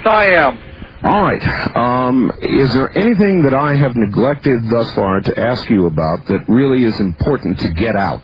I am. All right. Is there anything that I have neglected thus far to ask you about that really is important to get out?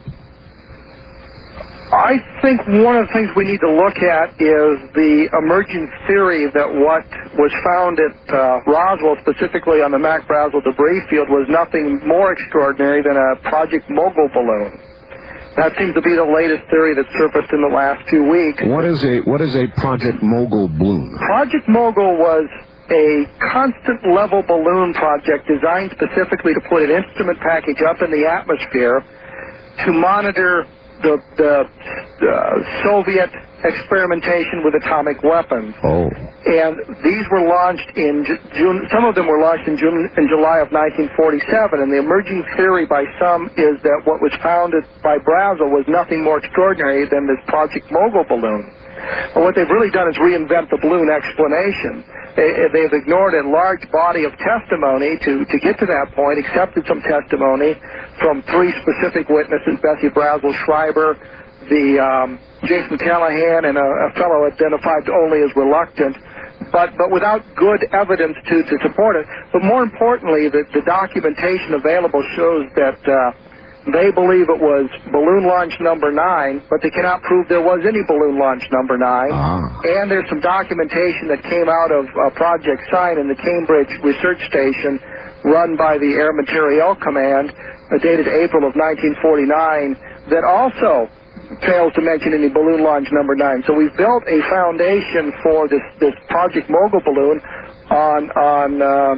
I think one of the things we need to look at is the emerging theory that what was found at Roswell, specifically on the Mac Brazel debris field, was nothing more extraordinary than a Project Mogul balloon. That seems to be the latest theory that surfaced in the last 2 weeks. What is a Project Mogul balloon? Project Mogul was a constant level balloon project designed specifically to put an instrument package up in the atmosphere to monitor the Soviet experimentation with atomic weapons. Oh. And these were launched in June. Some of them were launched in June and July of 1947. And the emerging theory by some is that what was founded by Brazel was nothing more extraordinary than this Project Mogul balloon. But what they've really done is reinvent the balloon explanation. They've ignored a large body of testimony to get to that point, accepted some testimony from 3 specific witnesses, Bessie Brazel, Schreiber, Jason Callahan, and a fellow identified only as reluctant, but without good evidence to support it. But more importantly, the documentation available shows that they believe it was balloon launch number 9, but they cannot prove there was any balloon launch number 9. And there's some documentation that came out of Project Sign in the Cambridge Research Station run by the Air Materiel Command, dated April of 1949, that also fails to mention any balloon launch number 9. So we've built a foundation for this Project Mogul balloon on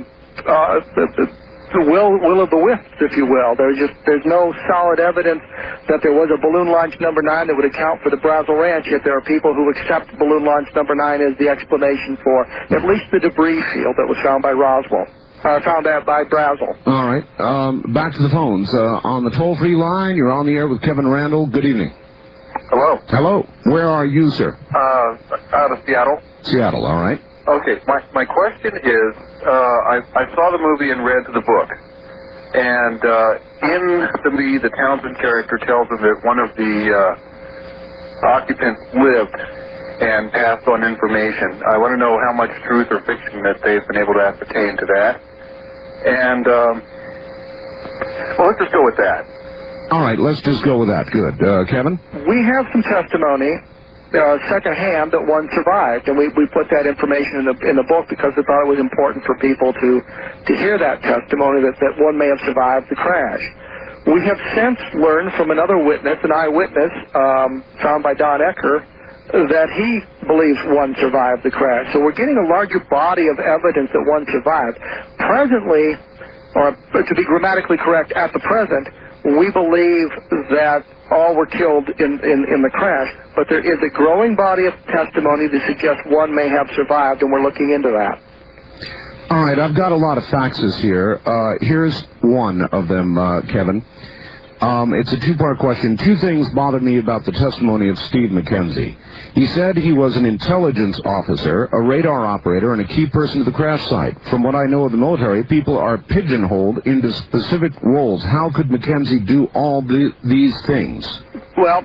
the will of the wisps, if you will. There's no solid evidence that there was a balloon launch number 9 that would account for the Brazel Ranch, yet there are people who accept balloon launch number 9 as the explanation for at least the debris field that was found by Roswell. Found out by Brazel. All right. Back to the phones. On the toll-free line, you're on the air with Kevin Randle. Good evening. Hello. Hello. Where are you, sir? Out of Seattle. Seattle, all right. Okay, my question is, I saw the movie and read the book, and in the movie, the Townsend character tells them that one of the occupants lived and passed on information. I want to know how much truth or fiction that they've been able to ascertain to that. And, well, let's just go with that. All right, let's just go with that. Good. Kevin? We have some testimony, secondhand, that one survived, and we put that information in the book because we thought it was important for people to hear that testimony that one may have survived the crash. We have since learned from another witness, an eyewitness found by Don Ecker, that he believes one survived the crash. So we're getting a larger body of evidence that one survived. Presently, or to be grammatically correct, at the present, we believe that all were killed in the crash, but there is a growing body of testimony that suggests one may have survived, and we're looking into that. All right, I've got a lot of faxes here. Here's one of them, Kevin. It's a two-part question. 2 things bothered me about the testimony of Steve McKenzie. He said he was an intelligence officer, a radar operator, and a key person to the crash site. From what I know of the military, people are pigeonholed into specific roles. How could McKenzie do all these things? Well,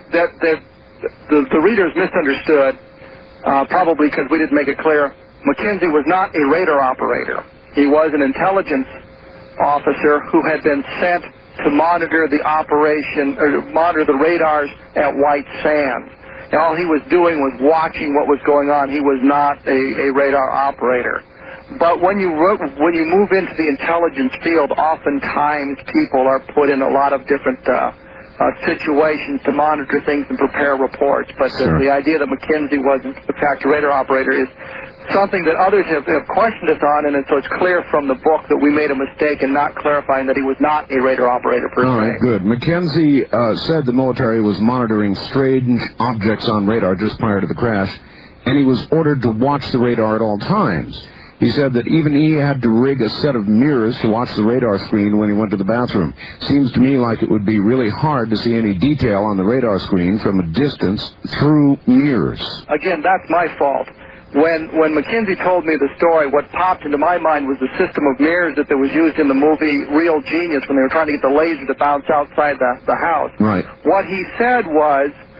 the readers misunderstood, probably because we didn't make it clear. McKenzie was not a radar operator. He was an intelligence officer who had been sent to monitor the operation, or monitor the radars at White Sands. And all he was doing was watching what was going on. He was not a radar operator. But when you move into the intelligence field, oftentimes people are put in a lot of different situations to monitor things and prepare reports. But the idea that McKenzie was, in fact, a radar operator is something that others have questioned us on, and so it's clear from the book that we made a mistake in not clarifying that he was not a radar operator per se. All right, good. McKenzie said the military was monitoring strange objects on radar just prior to the crash, and he was ordered to watch the radar at all times. He said that even he had to rig a set of mirrors to watch the radar screen when he went to the bathroom. Seems to me like it would be really hard to see any detail on the radar screen from a distance through mirrors. Again, that's my fault. When McKenzie told me the story, what popped into my mind was the system of mirrors that was used in the movie Real Genius when they were trying to get the laser to bounce outside the house. Right. What he said was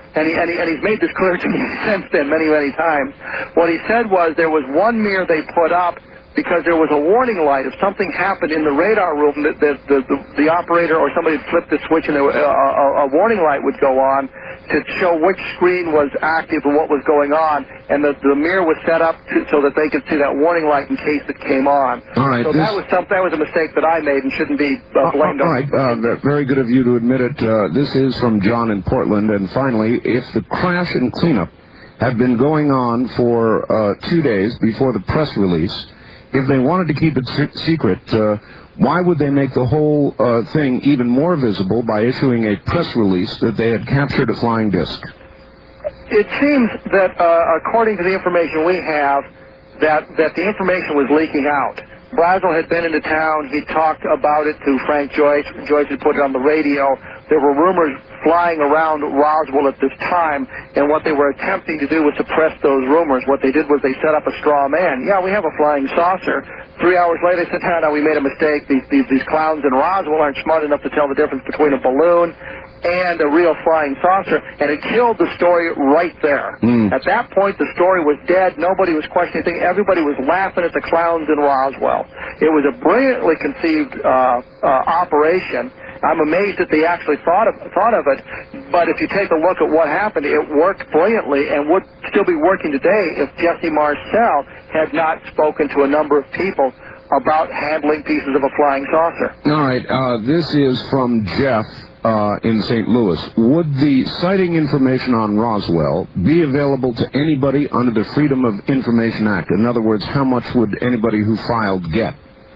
and he's made this clear to me since then many, many times. What he said was there was one mirror they put up because there was a warning light. If something happened in the radar room, the operator or somebody would flip the switch and a warning light would go on to show which screen was active and what was going on, and the mirror was set up so that they could see that warning light in case it came on. All right, so that was a mistake that I made and shouldn't be blamed on. All right, very good of you to admit it. This is from John in Portland. And finally, if the crash and cleanup have been going on for 2 days before the press release, if they wanted to keep it secret, why would they make the whole thing even more visible by issuing a press release that they had captured a flying disc? It seems that, according to the information we have, that the information was leaking out. Brazel had been into town. He talked about it to Frank Joyce. Joyce had put it on the radio. There were rumors flying around Roswell at this time, and what they were attempting to do was suppress those rumors. What they did was they set up a straw man. Yeah, we have a flying saucer. 3 hours later, they said, no, we made a mistake. These clowns in Roswell aren't smart enough to tell the difference between a balloon and a real flying saucer, and it killed the story right there. At that point, the story was dead. Nobody was questioning anything. Everybody was laughing at the clowns in Roswell. It was a brilliantly conceived operation. I'm amazed that they actually thought of it, but if you take a look at what happened, it worked brilliantly and would still be working today if Jesse Marcel had not spoken to a number of people about handling pieces of a flying saucer. All right, this is from Jeff in St. Louis. Would the sighting information on Roswell be available to anybody under the Freedom of Information Act? In other words, how much would anybody who filed get?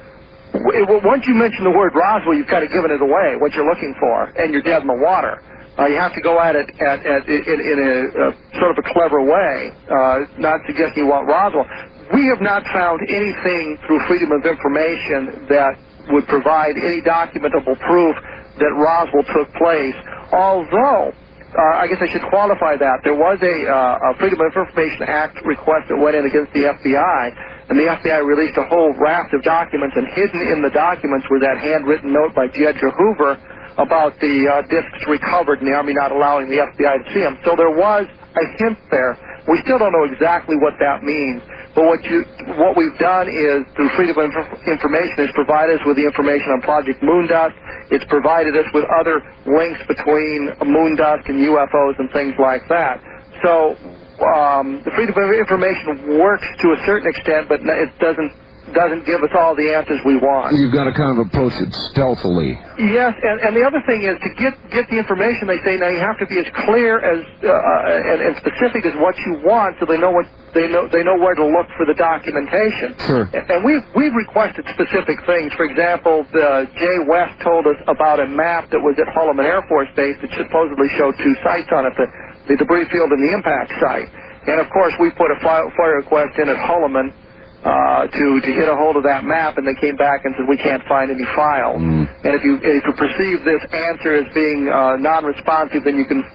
Once you mention the word Roswell, you've kind of given it away, what you're looking for, and you're dead in the water. You have to go at it in a sort of a clever way, not suggesting you want Roswell. We have not found anything through Freedom of Information that would provide any documentable proof that Roswell took place, although I guess I should qualify that. There was a Freedom of Information Act request that went in against the FBI, and the FBI released a whole raft of documents, and hidden in the documents was that handwritten note by J. Edgar Hoover about the discs recovered and the Army not allowing the FBI to see them. So there was a hint there. We still don't know exactly what that means, but what we've done is, through Freedom of Information, is provide us with the information on Project Moondust. It's provided us with other links between Moondust and UFOs and things like that. So the Freedom of Information works to a certain extent, but it doesn't give us all the answers we want. You've got to kind of approach it stealthily. Yes, and the other thing is to get the information. They say now you have to be as clear as and specific as what you want, so they know where to look for the documentation. Sure. And we've requested specific things. For example, Jay West told us about a map that was at Holloman Air Force Base that supposedly showed two sites on it, the debris field and the impact site. And of course, we put a FOIA request in at Holloman to get a hold of that map, and they came back and said we can't find any files. And if you perceive this answer as being non-responsive, then you can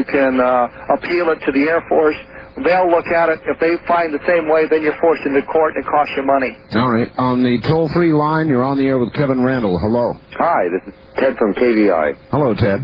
appeal it to the Air Force. They'll look at it. If they find the same way, then you're forced into court and it costs you money. All right. On the toll-free line, you're on the air with Kevin Randle. Hello. Hi, this is Ted from KVI. Hello, Ted.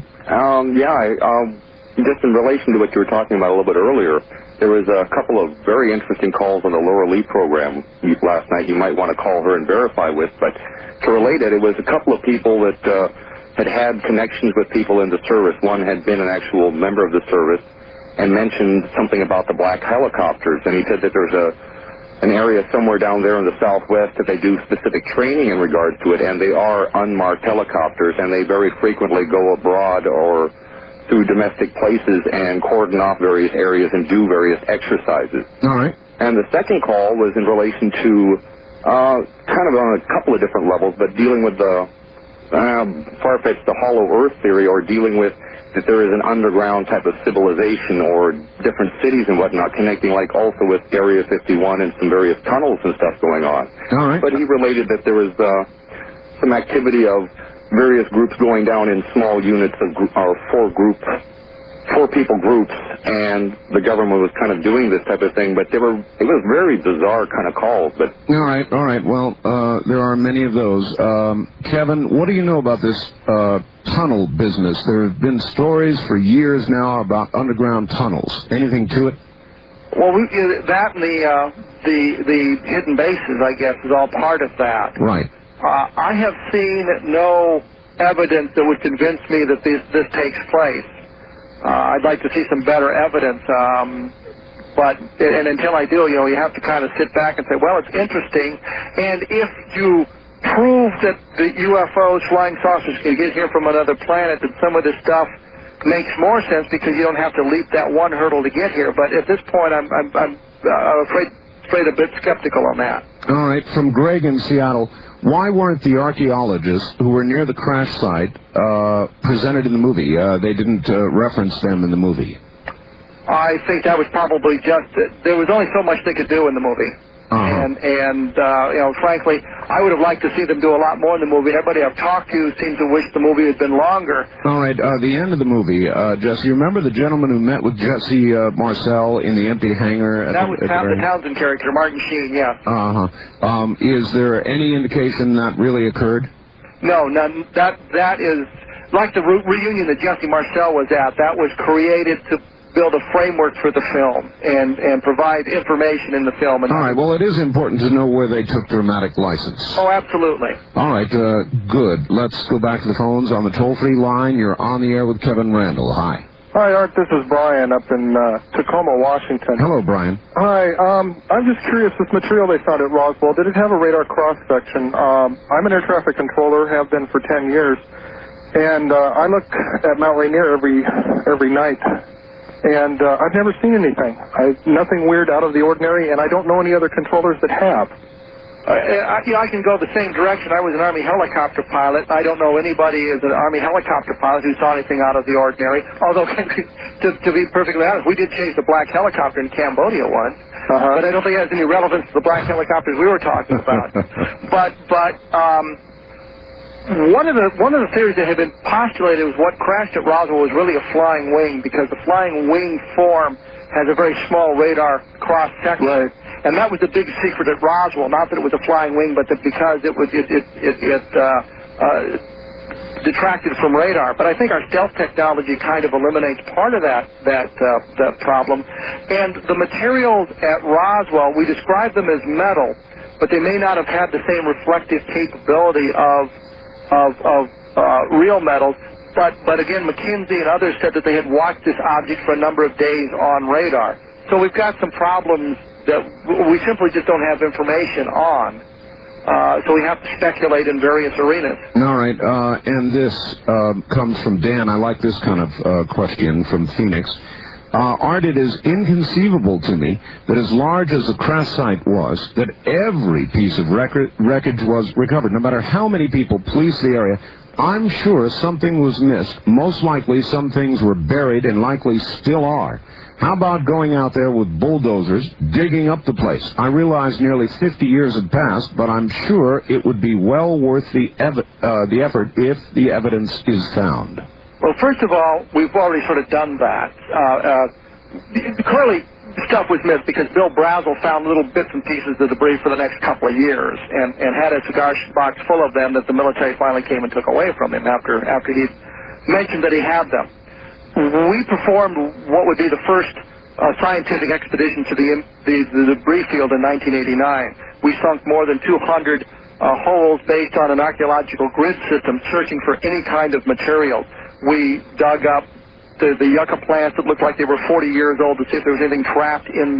Just in relation to what you were talking about a little bit earlier, there was a couple of very interesting calls on the Laura Lee program last night. You might want to call her and verify with, but to relate it, it was a couple of people that had connections with people in the service. One had been an actual member of the service and mentioned something about the black helicopters, and he said that there's an area somewhere down there in the southwest that they do specific training in regards to it, and they are unmarked helicopters, and they very frequently go abroad or through domestic places and cordon off various areas and do various exercises. All right. And the second call was in relation to kind of on a couple of different levels, but dealing with the far-fetched the hollow earth theory, or dealing with that there is an underground type of civilization or different cities and whatnot connecting, like also with Area 51 and some various tunnels and stuff going on. All right. But he related that there was some activity of various groups going down in small units of four people groups, and the government was kind of doing this type of thing, but it was very bizarre kind of calls. But all right. Well, there are many of those. Kevin, what do you know about this tunnel business. There have been stories for years now about underground tunnels. Anything to it? Well, that and the hidden bases, I guess, is all part of that. Right. I have seen no evidence that would convince me that this takes place. I'd like to see some better evidence. But until I do, you have to kind of sit back and say, well, it's interesting. And if you prove that the UFOs, flying saucers, can get here from another planet, then some of this stuff makes more sense because you don't have to leap that one hurdle to get here. But at this point, I'm afraid a bit skeptical on that. All right. From Greg in Seattle, why weren't the archaeologists who were near the crash site presented in the movie? They didn't reference them in the movie. I think that was probably just, there was only so much they could do in the movie. And frankly, I would have liked to see them do a lot more in the movie. Everybody I've talked to seems to wish the movie had been longer. All right, the end of the movie, Jesse, you remember the gentleman who met with Jesse Marcel in the empty hangar? That was the Townsend character, Martin Sheen, yeah. Is there any indication that really occurred? No, none. That is, like the reunion that Jesse Marcel was at, that was created to build a framework for the film and provide information in the film. All right, well, it is important to know where they took dramatic license. Oh, absolutely. All right, good. Let's go back to the phones on the toll-free line. You're on the air with Kevin Randle. Hi. Hi, Art. This is Brian up in Tacoma, Washington. Hello, Brian. Hi. I'm just curious, this material they found at Roswell, did it have a radar cross-section? I'm an air traffic controller, have been for 10 years, and I look at Mount Rainier every night. And I've never seen anything. Nothing weird out of the ordinary, and I don't know any other controllers that have. I can go the same direction. I was an Army helicopter pilot. I don't know anybody as an Army helicopter pilot who saw anything out of the ordinary. Although, to be perfectly honest, we did chase a black helicopter in Cambodia once. But I don't think it has any relevance to the black helicopters we were talking about. But one of the theories that had been postulated was what crashed at Roswell was really a flying wing, because the flying wing form has a very small radar cross section. Right. And that was the big secret at Roswell. Not that it was a flying wing, but that because it detracted from radar. But I think our stealth technology kind of eliminates part of that problem. And the materials at Roswell, we describe them as metal, but they may not have had the same reflective capability of real metals, but again, McKinsey and others said that they had watched this object for a number of days on radar. So we've got some problems that we simply just don't have information on. So we have to speculate in various arenas. All right, and this comes from Dan. I like this kind of question from Phoenix. Art, it is inconceivable to me that as large as the crash site was, that every piece of wreckage was recovered. No matter how many people policed the area, I'm sure something was missed. Most likely some things were buried and likely still are. How about going out there with bulldozers, digging up the place? I realize nearly 50 years had passed, but I'm sure it would be well worth the effort if the evidence is found. Well, first of all, we've already sort of done that. Clearly, stuff was missed because Bill Brazel found little bits and pieces of debris for the next couple of years and had a cigar box full of them that the military finally came and took away from him after he mentioned that he had them. We performed what would be the first scientific expedition to the debris field in 1989. We sunk more than 200 holes based on an archaeological grid system searching for any kind of material. We dug up the yucca plants that looked like they were 40 years old to see if there was anything trapped in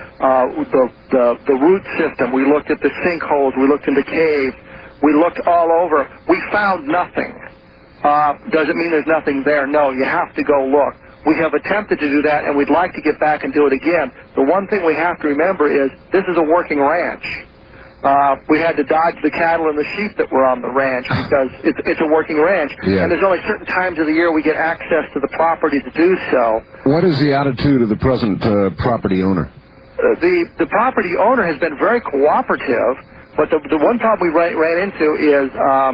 the root system. We looked at the sinkholes. We looked into caves. We looked all over. We found nothing. Does it mean there's nothing there? No, you have to go look. We have attempted to do that, and we'd like to get back and do it again. The one thing we have to remember is this is a working ranch. We had to dodge the cattle and the sheep that were on the ranch because it's a working ranch. Yeah. And there's only certain times of the year we get access to the property to do so. What is the attitude of the present property owner? The property owner has been very cooperative, but the one problem we ran into is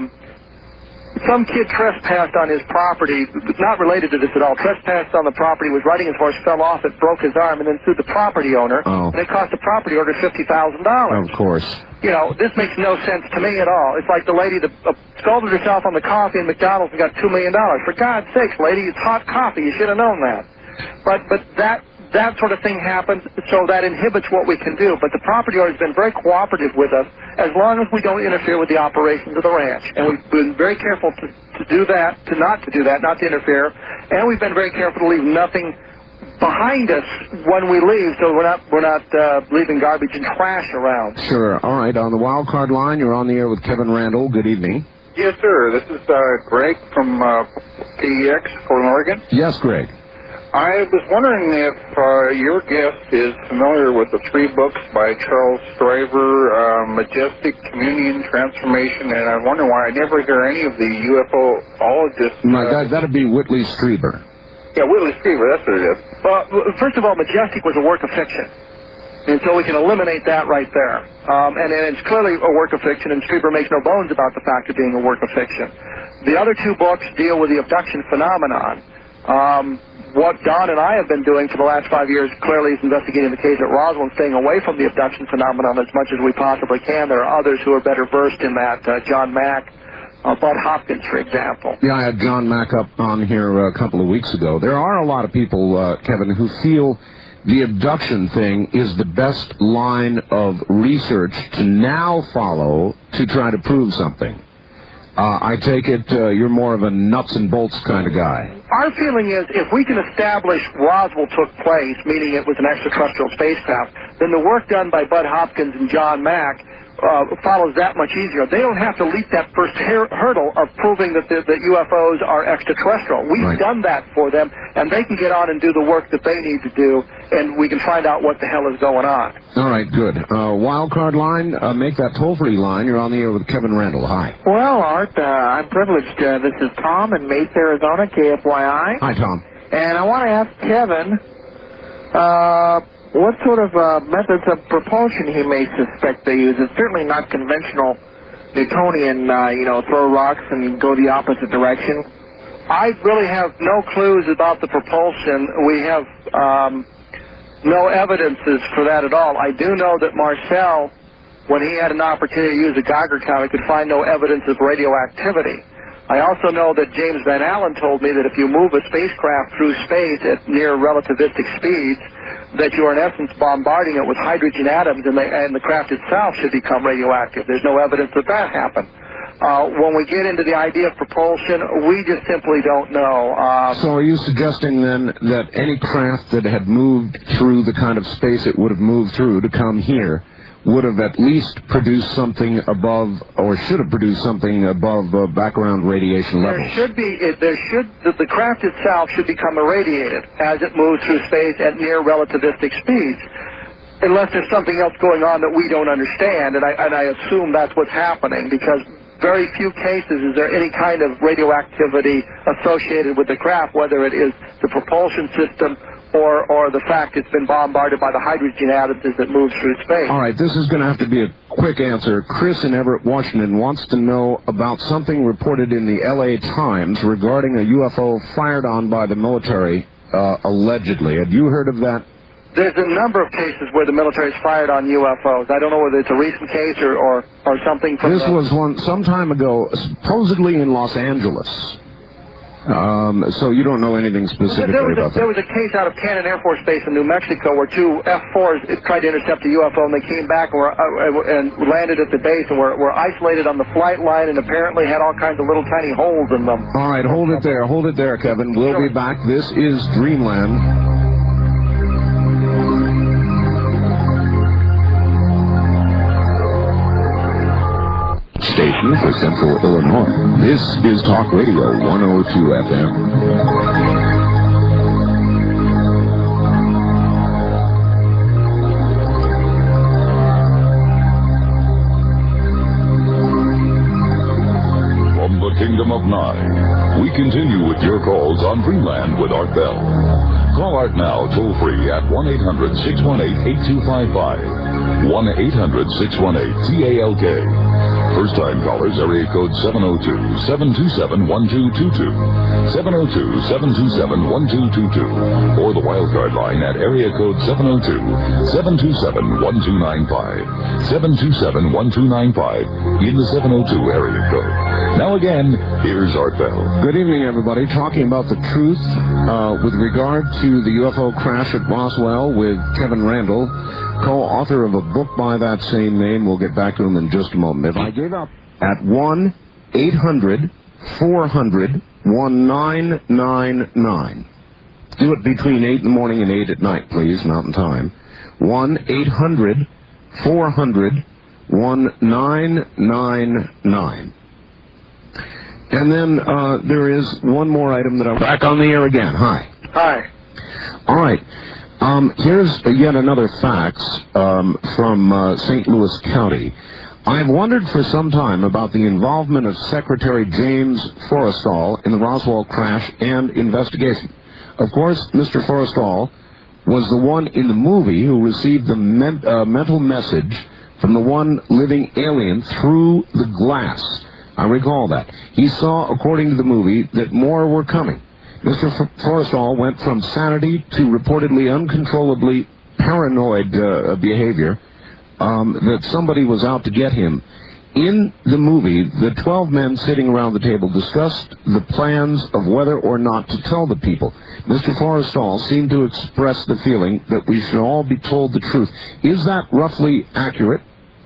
some kid trespassed on his property, not related to this at all, trespassed on the property, was riding his horse, fell off it, broke his arm, and then sued the property owner, and it cost the property owner $50,000. Of course. this makes no sense to me at all. It's like the lady that scalded herself on the coffee in McDonald's and got $2 million. For God's sakes, lady, it's hot coffee. You should have known that. But that sort of thing happens, so that inhibits what we can do. But the property owner has been very cooperative with us as long as we don't interfere with the operations of the ranch. And we've been very careful to do that, not to interfere. And we've been very careful to leave nothing behind us when we leave, so we're not leaving garbage and trash around. Sure. All right. On the wild card line, you're on the air with Kevin Randle. Good evening. Yes, sir. This is Greg from KEX, Portland, Oregon. Yes, Greg. I was wondering if your guest is familiar with the 3 books by Charles Stryver, Majestic, Communion, Transformation, and I wonder why I never hear any of the UFOologists. That'd be Whitley Strieber. Yeah, Whitley Strieber, that's what it is. Well, first of all, Majestic was a work of fiction. And so we can eliminate that right there. And it's clearly a work of fiction, and Strieber makes no bones about the fact of being a work of fiction. The other 2 books deal with the abduction phenomenon. What Don and I have been doing for the last 5 years clearly is investigating the case at Roswell and staying away from the abduction phenomenon as much as we possibly can. There are others who are better versed in that. John Mack, Bud Hopkins, for example. Yeah, I had John Mack up on here a couple of weeks ago. There are a lot of people, Kevin, who feel the abduction thing is the best line of research to now follow to try to prove something. I take it you're more of a nuts and bolts kind of guy. Our feeling is if we can establish Roswell took place, meaning it was an extraterrestrial spacecraft, then the work done by Bud Hopkins and John Mack follows that much easier. They don't have to leap that first hurdle of proving that UFOs are extraterrestrial. We've done that for them, and they can get on and do the work that they need to do, and we can find out what the hell is going on. All right, good. Wildcard line, make that toll-free line. You're on the air with Kevin Randle. Hi. Well, Art, I'm privileged. This is Tom in Mesa, Arizona, KFYI. Hi, Tom. And I want to ask Kevin, what sort of methods of propulsion he may suspect they use. It's certainly not conventional Newtonian, throw rocks and go the opposite direction. I really have no clues about the propulsion. We have no evidences for that at all. I do know that Marcel, when he had an opportunity to use a Geiger counter, could find no evidence of radioactivity. I also know that James Van Allen told me that if you move a spacecraft through space at near relativistic speeds, that you are in essence bombarding it with hydrogen atoms, and the craft itself should become radioactive. There's no evidence that happened. When we get into the idea of propulsion, we just simply don't know. So are you suggesting then that any craft that had moved through the kind of space it would have moved through to come here would have at least produced something above, or should have produced something above background radiation levels? The craft itself should become irradiated as it moves through space at near relativistic speeds, unless there's something else going on that we don't understand, and I assume that's what's happening, because very few cases is there any kind of radioactivity associated with the craft, whether it is the propulsion system or the fact it's been bombarded by the hydrogen atoms as it moves through space. All right, this is going to have to be a quick answer. Chris in Everett, Washington wants to know about something reported in the LA Times regarding a UFO fired on by the military, allegedly. Have you heard of that? There's a number of cases where the military's fired on UFOs. I don't know whether it's a recent case or something from This was one some time ago, supposedly in Los Angeles. So you don't know anything specifically about that? There was a case out of Cannon Air Force Base in New Mexico where 2 F-4s tried to intercept a UFO, and they came back and landed at the base and were isolated on the flight line and apparently had all kinds of little tiny holes in them. All right, hold it there, Kevin. We'll be back. This is Dreamland. Station for Central Illinois. This is Talk Radio 102 FM. Kingdom of Nine. We continue with your calls on Dreamland with Art Bell. Call Art now toll-free at 1-800-618-8255. 1-800-618-TALK. First-time callers, area code 702-727-1222. 702-727-1222. Or the wildcard line at area code 702-727-1295. 727-1295 in the 702 area code. Now again, here's Art Bell. Good evening, everybody. Talking about the truth with regard to the UFO crash at Roswell with Kevin Randle, co-author of a book by that same name. We'll get back to him in just a moment. If I gave up at 1-800-400-1999. Do it between 8 in the morning and 8 at night, please, Mountain Time. 1-800-400-1999. And then there is one more item that I'm back on the air again. Hi. Hi. All right. Here's yet another fax from St. Louis County. I've wondered for some time about the involvement of Secretary James Forrestal in the Roswell crash and investigation. Of course, Mr. Forrestal was the one in the movie who received the mental message from the one living alien through the glass. I recall that. He saw, according to the movie, that more were coming. Mr. Forrestal went from sanity to reportedly uncontrollably paranoid behavior, that somebody was out to get him. In the movie, the 12 men sitting around the table discussed the plans of whether or not to tell the people. Mr. Forrestal seemed to express the feeling that we should all be told the truth. Is that roughly accurate?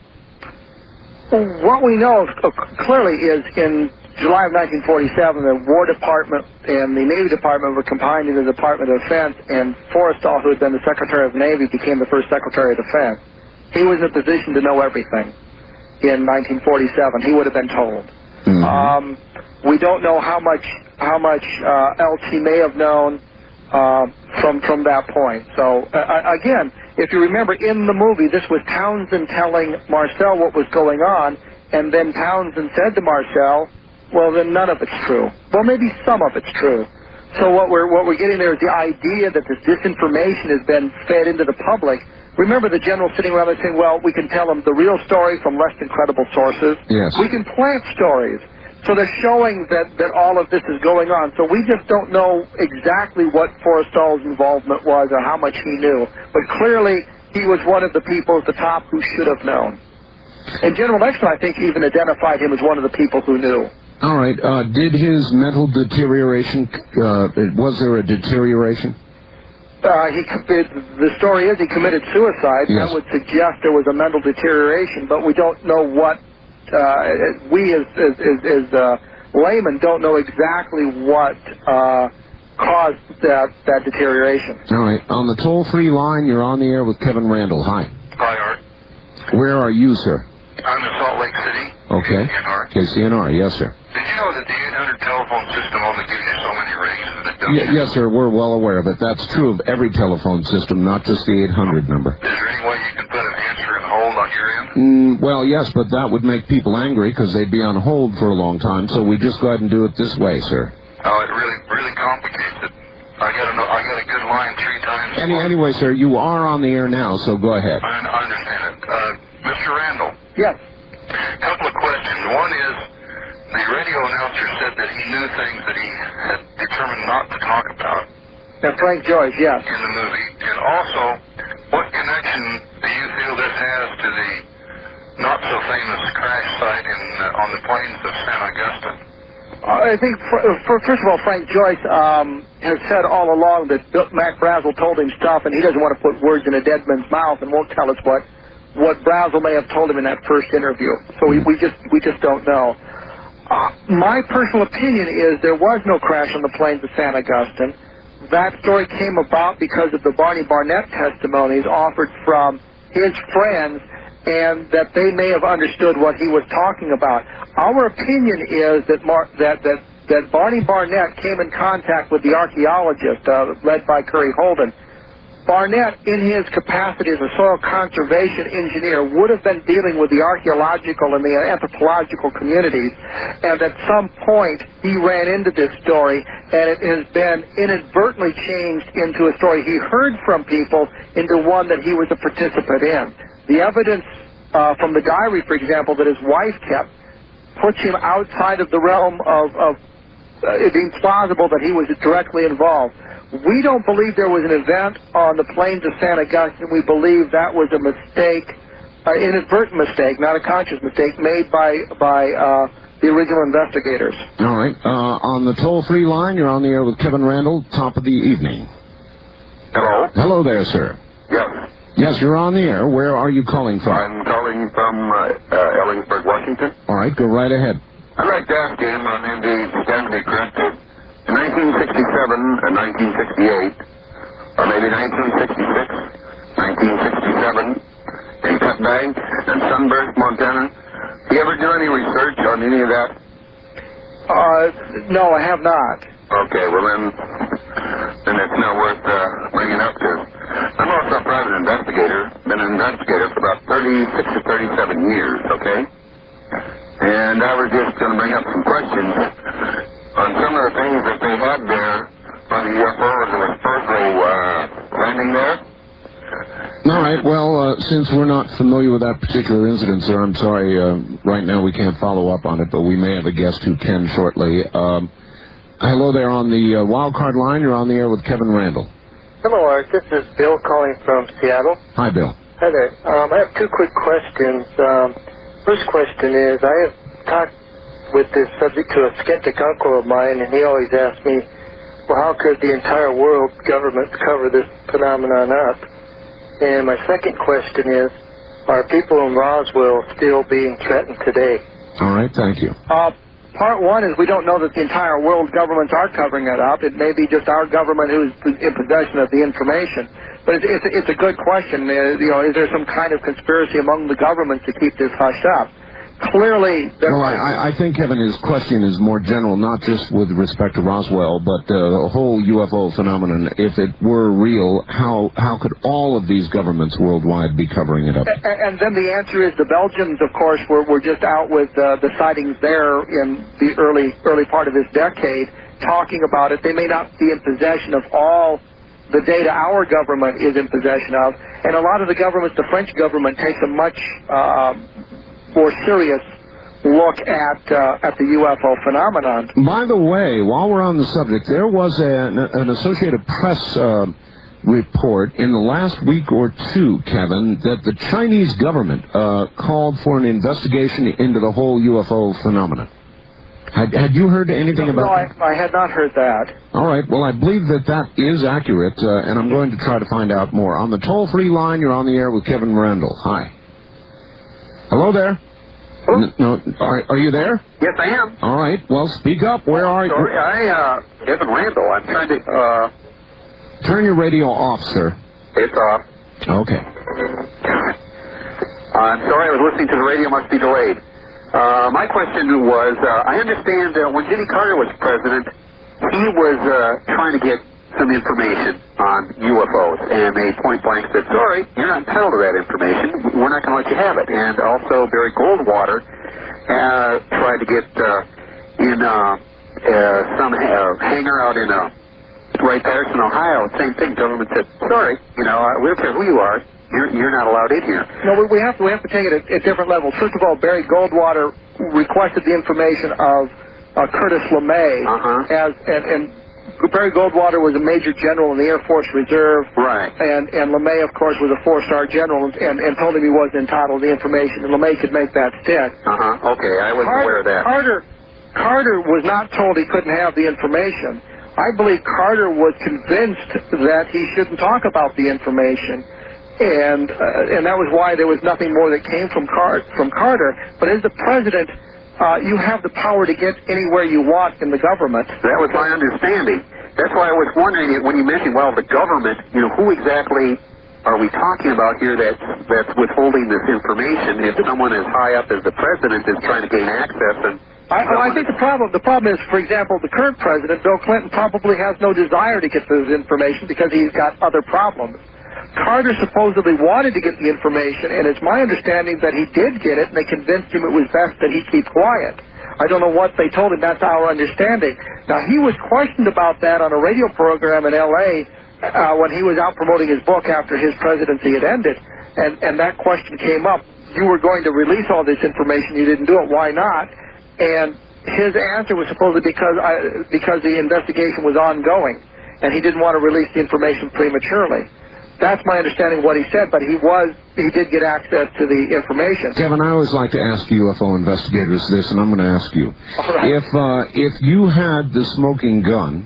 What we know clearly is in July of 1947, the War Department and the Navy Department were combined into the Department of Defense, and Forrestal, who had been the Secretary of the Navy, became the first Secretary of Defense. He was in a position to know everything in 1947. He would have been told. Mm-hmm. We don't know how much else he may have known from that point. So again, if you remember in the movie, this was Townsend telling Marcel what was going on, and then Townsend said to Marcel, "Well, then none of it's true." Well, maybe some of it's true. So what we're getting there is the idea that this disinformation has been fed into the public. Remember the general sitting around there saying, "Well, we can tell them the real story from less than credible sources. Yes. We can plant stories." So they're showing that all of this is going on. So we just don't know exactly what Forrestal's involvement was or how much he knew. But clearly, he was one of the people at the top who should have known. And General Nixon, I think, even identified him as one of the people who knew. All right. Did his mental deterioration, was there a deterioration? The story is he committed suicide. Yes. That would suggest there was a mental deterioration, but we don't know what. We as laymen don't know exactly what caused that deterioration. All right. On the toll-free line, you're on the air with Kevin Randle. Hi. Hi, Art. Where are you, sir? I'm in Salt Lake City. Okay. KCNR. KCNR, yes, sir. Did you know that the 800 telephone system only gives you so many rings and it doesn't? Yes, sir. We're well aware of it. That's true of every telephone system, not just the 800 number. Is there any way you can put an answer and hold on your end? Well, yes, but that would make people angry because they'd be on hold for a long time. So we just go ahead and do it this way, sir. Oh, it really complicates it. I got a good line 3 times. Anyway, sir, you are on the air now, so go ahead. I understand it. Mr. Randle. Yes. A couple of questions. One is, the radio announcer said that he knew things that he had determined not to talk about. Now, Frank Joyce, yes. In the movie. And also, what connection do you feel this has to the not-so-famous crash site on the plains of San Augustine? I think, first of all, Frank Joyce has said all along that Mac Brazel told him stuff, and he doesn't want to put words in a dead man's mouth and won't tell us what Brazel may have told him in that first interview. So we just don't know. My personal opinion is there was no crash on the plains of San Augustine. That story came about because of the Barney Barnett testimonies offered from his friends, and that they may have understood what he was talking about. Our opinion is that Barney Barnett came in contact with the archaeologist led by Curry Holden. Barnett, in his capacity as a soil conservation engineer, would have been dealing with the archaeological and the anthropological communities, and at some point he ran into this story, and it has been inadvertently changed into a story he heard from people into one that he was a participant in. The evidence from the diary, for example, that his wife kept puts him outside of the realm of it being plausible that he was directly involved. We don't believe there was an event on the plains of San Augustine. We believe that was a mistake, an inadvertent mistake, not a conscious mistake, made by the original investigators. All right. On the toll-free line, you're on the air with Kevin Randle, top of the evening. Hello? Hello there, sir. Yes. Yes, you're on the air. Where are you calling from? I'm calling from Ellensburg, Washington. All right, go right ahead. I'd like to ask him on Indeed Stanley Crypt. In 1967 and 1968, or maybe 1966, 1967, in Cutbank and Sunburst, Montana. Do you ever do any research on any of that? No, I have not. Okay, well then it's not worth bringing up to. I'm also a private investigator. Been an investigator for about 36 to 37 years, okay? And I was just going to bring up some questions on some of the things that they had there on the UFO that was supposedly landing there. All right, well, since we're not familiar with that particular incident, sir, I'm sorry, right now we can't follow up on it, but we may have a guest who can shortly. Hello there on the wild card line. You're on the air with Kevin Randle. Hello, Art. This is Bill calling from Seattle. Hi, Bill. Hi there. I have two quick questions. First question is, I have talked with this subject to a skeptic uncle of mine, and he always asks me, well, how could the entire world government cover this phenomenon up? And my second question is, are people in Roswell still being threatened today? All right, thank you. Part one is we don't know that the entire world governments are covering it up. It may be just our government who's in possession of the information. But it's a good question. Is there some kind of conspiracy among the governments to keep this hushed up? Clearly, well, I think, Kevin, his question is more general, not just with respect to Roswell, but the whole UFO phenomenon. If it were real, how could all of these governments worldwide be covering it up? And then the answer is the Belgians, of course, were just out with the sightings there in the early part of this decade, talking about it. They may not be in possession of all the data our government is in possession of, and a lot of the governments, the French government, takes a much more serious look at the UFO phenomenon. By the way, while we're on the subject, there was an Associated Press report in the last week or two, Kevin, that the Chinese government called for an investigation into the whole UFO phenomenon. Had you heard anything about that? No, I had not heard that. All right. Well, I believe that is accurate, and I'm going to try to find out more. On the toll-free line, you're on the air with Kevin Randle. Hi. Hello there. Hello? No, are you there? Yes, I am. All right. Well, speak up. Where are you? Sorry, Kevin Randle. I'm trying to, Turn your radio off, sir. It's off. Okay. I'm sorry, I was listening to the radio, must be delayed. My question was, I understand when Jimmy Carter was president, he was trying to get some information on UFOs, and they point blank said, sorry, you're not entitled to that information. We're not going to let you have it. And also Barry Goldwater tried to get in some hangar out in Wright Patterson, Ohio. Same thing. Government said, sorry, we don't care who you are. You're not allowed in here. No, we have to take it at different levels. First of all, Barry Goldwater requested the information of Curtis LeMay, and Barry Goldwater was a major general in the Air Force Reserve, right? And LeMay, of course, was a 4-star general, and told him he wasn't entitled to the information, and LeMay could make that stick. Okay, I wasn't aware of that. Carter was not told he couldn't have the information. I believe Carter was convinced that he shouldn't talk about the information. And that was why there was nothing more that came from Carter. But as the president, you have the power to get anywhere you want in the government. That was my understanding. That's why I was wondering when you mentioned, well, the government, who exactly are we talking about here that's withholding this information if someone as high up as the president is trying to gain access? And I think the problem is, for example, the current president, Bill Clinton, probably has no desire to get this information because he's got other problems. Carter supposedly wanted to get the information, and it's my understanding that he did get it, and they convinced him it was best that he keep quiet. I don't know what they told him. That's our understanding. Now, he was questioned about that on a radio program in L.A. When he was out promoting his book after his presidency had ended, and that question came up. You were going to release all this information. You didn't do it. Why not? and his answer was supposedly because the investigation was ongoing, and he didn't want to release the information prematurely. That's my understanding of what he said, but he did get access to the information. Kevin, I always like to ask UFO investigators this, and I'm going to ask you. All right. If you had the smoking gun,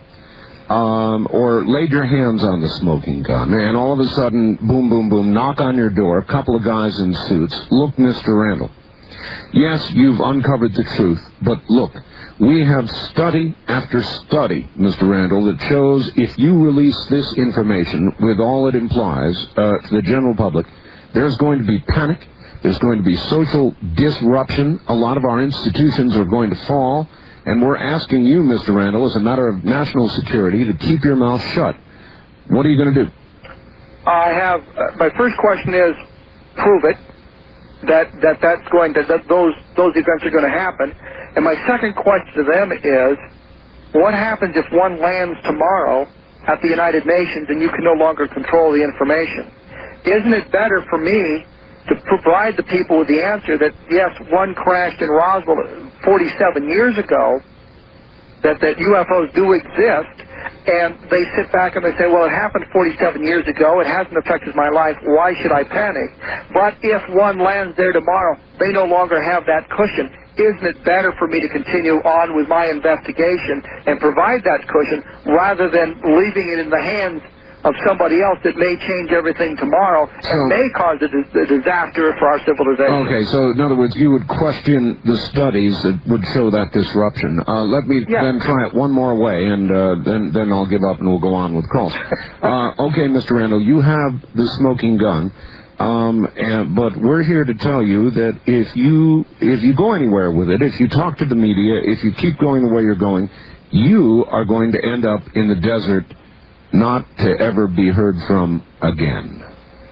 or laid your hands on the smoking gun, and all of a sudden, boom, boom, boom, knock on your door, a couple of guys in suits, look, Mr. Randall, yes, you've uncovered the truth, but look, we have study after study, Mr. Randall, that shows if you release this information with all it implies to the general public, there's going to be panic, there's going to be social disruption, a lot of our institutions are going to fall, and we're asking you, Mr. Randall, as a matter of national security, to keep your mouth shut. What are you going to do? I have, my first question is, prove it, that those events are going to happen. And my second question to them is, what happens if one lands tomorrow at the United Nations and you can no longer control the information? Isn't it better for me to provide the people with the answer that, yes, one crashed in Roswell 47 years ago, that UFOs do exist, and they sit back and they say, well, it happened 47 years ago, it hasn't affected my life, why should I panic? But if one lands there tomorrow, they no longer have that cushion. Isn't it better for me to continue on with my investigation and provide that cushion rather than leaving it in the hands of somebody else that may change everything tomorrow and may cause a disaster for our civilization? Okay, so in other words, you would question the studies that would show that disruption. Let me then try it one more way, and then I'll give up and we'll go on with calls. Okay, Mr. Randall, you have the smoking gun. But we're here to tell you that if you go anywhere with it, if you talk to the media, if you keep going the way you're going, you are going to end up in the desert, not to ever be heard from again.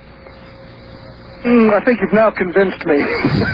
I think you've now convinced me.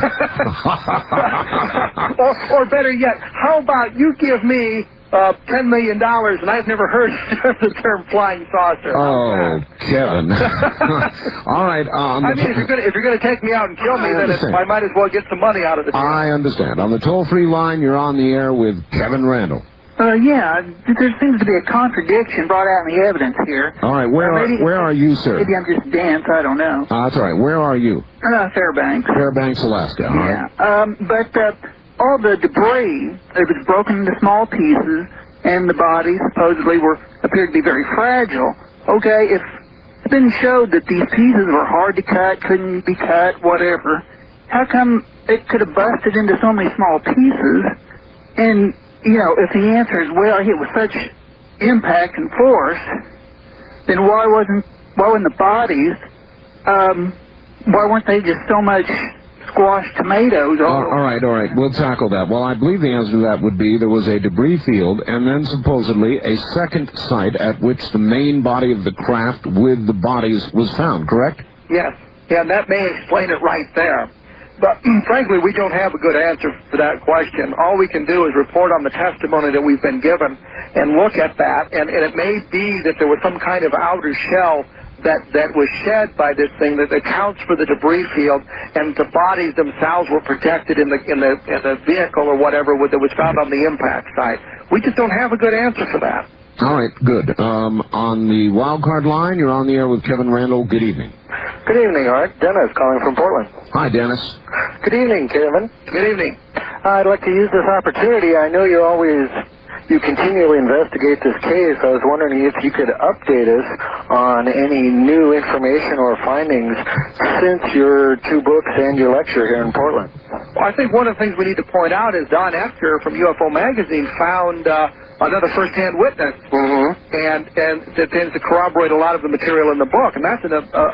or better yet, how about you give me $10 million, and I've never heard the term flying saucer. Oh, Kevin. All right. I mean, if you're going to take me out and kill me, then I might as well get some money out of it. I understand. On the toll-free line, you're on the air with Kevin Randall. Yeah, there seems to be a contradiction brought out in the evidence here. All right, where are you, sir? Maybe I'm just dense, I don't know. That's all right. Where are you? Fairbanks. Fairbanks, Alaska. All right. But all the debris, it was broken into small pieces, and the bodies supposedly appeared to be very fragile. Okay, if it's been showed that these pieces were hard to cut, couldn't be cut, whatever, how come it could have busted into so many small pieces? And you know, if the answer is, well, it was such impact and force, then why wasn't the bodies, why weren't they just so much squashed tomatoes? All right. We'll tackle that. Well, I believe the answer to that would be there was a debris field and then supposedly a second site at which the main body of the craft with the bodies was found, correct? Yes. Yeah, that may explain it right there. But frankly, we don't have a good answer for that question. All we can do is report on the testimony that we've been given and look at that. And it may be that there was some kind of outer shell that was shed by this thing that accounts for the debris field, and the bodies themselves were protected in the vehicle or whatever that was found on the impact site. We just don't have a good answer for that. All right, good. On the wild card line, you're on the air with Kevin Randall. Good evening. Good evening, Art. Dennis calling from Portland. Hi, Dennis. Good evening, Kevin. Good evening. I'd like to use this opportunity. I know you continually investigate this case. I was wondering if you could update us on any new information or findings since your 2 books and your lecture here in Portland. Well, I think one of the things we need to point out is Don Esker from UFO Magazine found another first-hand witness, and that tends to corroborate a lot of the material in the book, and that's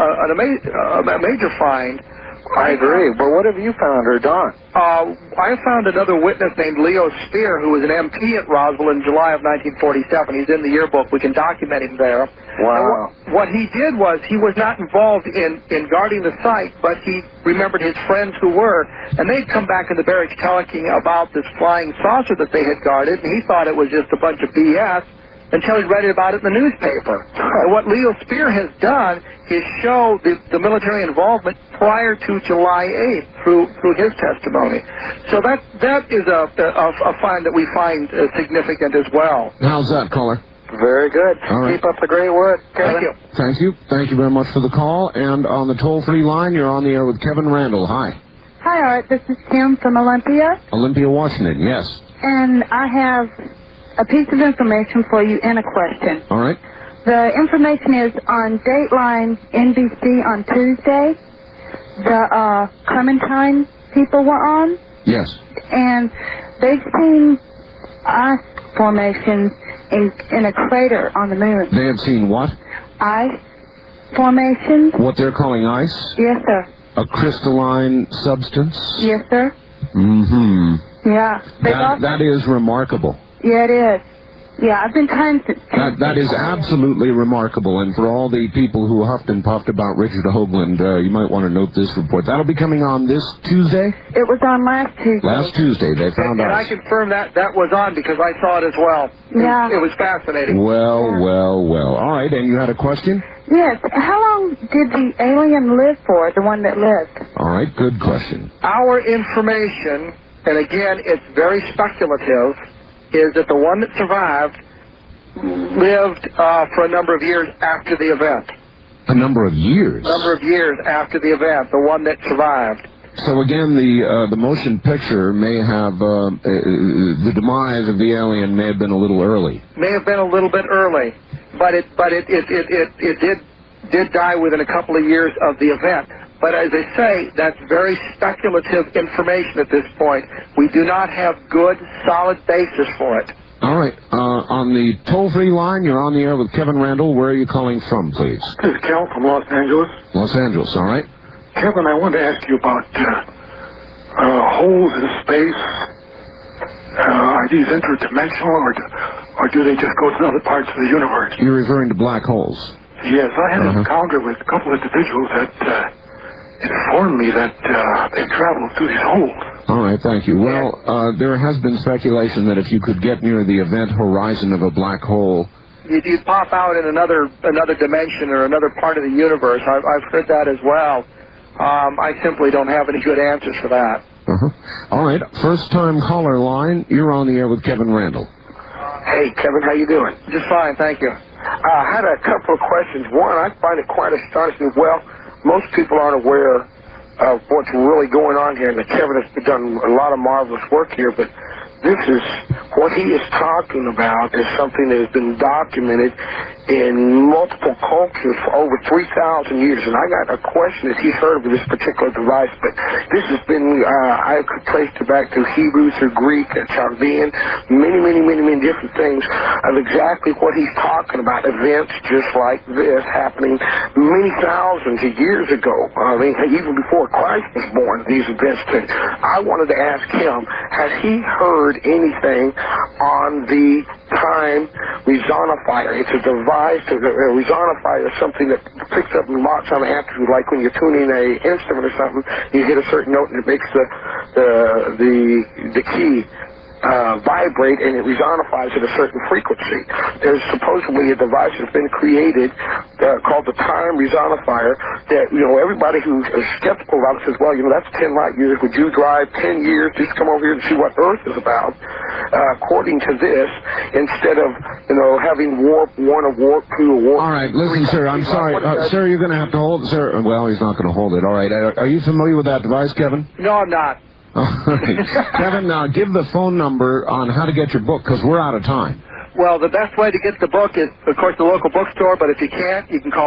a major find. I agree. But what have you found, or Don? I found another witness named Leo Spear, who was an MP at Roswell in July of 1947. He's in the yearbook. We can document him there. Wow. What he did was he was not involved in guarding the site, but he remembered his friends who were, and they'd come back in the barracks talking about this flying saucer that they had guarded, and he thought it was just a bunch of BS. until he read about it in the newspaper. And what Leo Spear has done is show the military involvement prior to July 8th through his testimony. So that is a find that we find significant as well. How's that, caller? Very good. All right. Keep up the great work, Kevin. Thank you. Thank you. Thank you very much for the call. And on the toll-free line, you're on the air with Kevin Randall. Hi. Hi, Art. This is Kim from Olympia. Olympia, Washington. Yes. And I have a piece of information for you and a question. All right. The information is on Dateline NBC on Tuesday. The Clementine people were on. Yes. And they've seen ice formations in a crater on the moon. They have seen what? Ice formations. What they're calling ice? Yes, sir. A crystalline substance? Yes, sir. Mm-hmm. Yeah. That is remarkable. Yeah, it is. Yeah, I've been trying to... That is absolutely remarkable, and for all the people who huffed and puffed about Richard Hoagland, you might want to note this report. That'll be coming on this Tuesday? It was on last Tuesday. Last Tuesday, they found out. And I confirm that was on because I saw it as well. Yeah. It was fascinating. Well. All right, and you had a question? Yes. How long did the alien live for, the one that lived? All right, good question. Our information, and again, it's very speculative, is that the one that survived lived for a number of years after the event. A number of years? A number of years after the event, the one that survived. So again, the motion picture may have, the demise of the alien may have been a little early. May have been a little bit early, but it did die within a couple of years of the event. But as I say, that's very speculative information at this point. We do not have good, solid basis for it. All right. On the toll-free line, you're on the air with Kevin Randall. Where are you calling from, please? This is Cal from Los Angeles. Los Angeles, all right. Kevin, I wanted to ask you about holes in space. Are these interdimensional, or do they just go to other parts of the universe? You're referring to black holes? Yes, I had an encounter with a couple of individuals that informed me that they traveled through these holes. All right, thank you. Well, there has been speculation that if you could get near the event horizon of a black hole, you'd pop out in another dimension or another part of the universe. I've heard that as well. I simply don't have any good answers for that. All right, first-time caller line. You're on the air with Kevin Randall. Hey, Kevin, how you doing? Just fine, thank you. I had a couple of questions. One, I find it quite astonishing. Well, most people aren't aware of what's really going on here, and Kevin has done a lot of marvelous work here, but this is, what he is talking about is something that has been documented in multiple cultures for over 3,000 years. And I got a question if he's heard of this particular device, but this has been, I could trace it back to Hebrew or Greek or Chaldean, many different things of exactly what he's talking about, events just like this happening many thousands of years ago. I mean, even before Christ was born, these events took. I wanted to ask him, has he heard anything on the time resonifier? It's a device, a resonifier is something that picks up and locks on the amplitude, like when you're tuning a instrument or something, you hit a certain note and it makes the key vibrate, and it resonifies at a certain frequency. There's supposedly a device that's been created called the time resonifier that, everybody who's skeptical about it says, well, that's 10 light years. Would you drive 10 years just to come over here and see what Earth is about? According to this, instead of, having warp 1 or warp 2 or warp... All right, listen, sir, I'm sorry. Sir, you're going to have to hold it, sir. Well, he's not going to hold it. All right. Are you familiar with that device, Kevin? No, I'm not. All right. Kevin, give the phone number on how to get your book, because we're out of time. Well, the best way to get the book is, of course, the local bookstore, but if you can't, you can call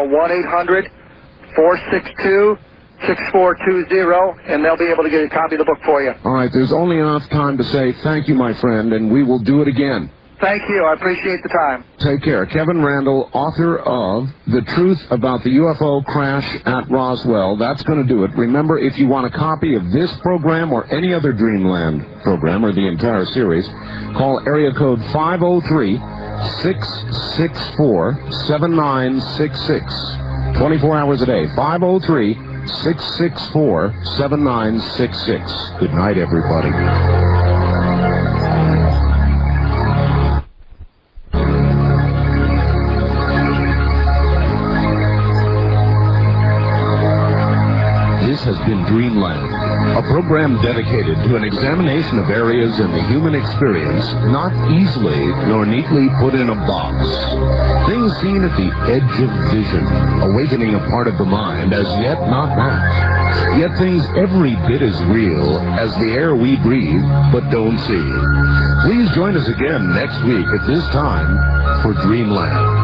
1-800-462-6420, and they'll be able to get a copy of the book for you. All right, there's only enough time to say thank you, my friend, and we will do it again. Thank you. I appreciate the time. Take care. Kevin Randall, author of The Truth About the UFO Crash at Roswell. That's going to do it. Remember, if you want a copy of this program or any other Dreamland program or the entire series, call area code 503-664-7966. 24 hours a day. 503-664-7966. Good night, everybody. in Dreamland, a program dedicated to an examination of areas in the human experience not easily nor neatly put in a box. Things seen at the edge of vision, awakening a part of the mind as yet not mapped. Yet things every bit as real as the air we breathe but don't see. Please join us again next week at this time for Dreamland.